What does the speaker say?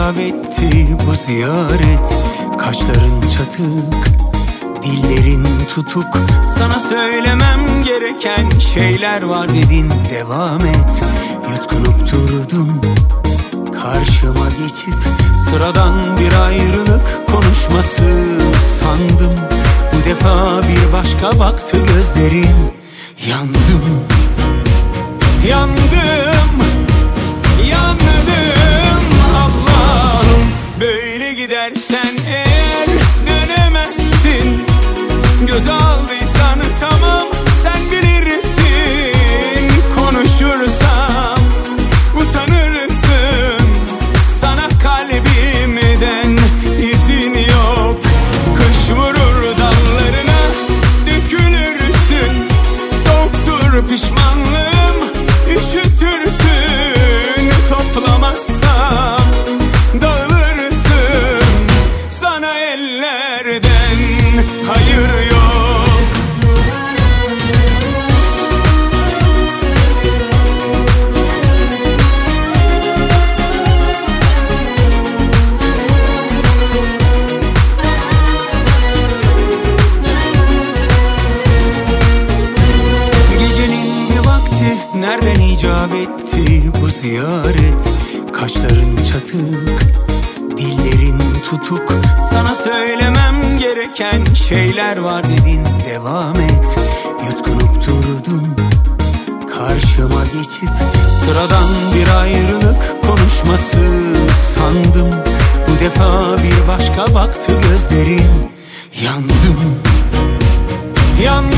icap etti bu ziyaret. Kaşların çatık, dillerin tutuk. Sana söylemem gereken şeyler var dedin, devam et. Yutkunup durdun karşıma geçip, sıradan bir ayrılık konuşması sandım. Bu defa bir başka baktı gözlerin. Yandım, yandım, yandım. Allah'ım, böyle gidersen eğer dönemezsin. Göze aldıysan tamam, sen bilirsin. Konuşursam utanırsın. Sana kalbimden izin yok. Kış vurur dallarına, dökülürsün. Soğuktur pişmanlığım, üşütürsün. Toplamazsam dağılırsın. Sana ellerden hayır yok. Gecenin bir vakti nereden icap etti bu ziyaret? Kaşların çatık, dillerin tutuk. Sana söylemem gereken şeyler var dedin, devam et. Yutkunup durdun karşıma geçip, sıradan bir ayrılık konuşması sandım. Bu defa bir başka baktı gözlerin. Yandım, yandım.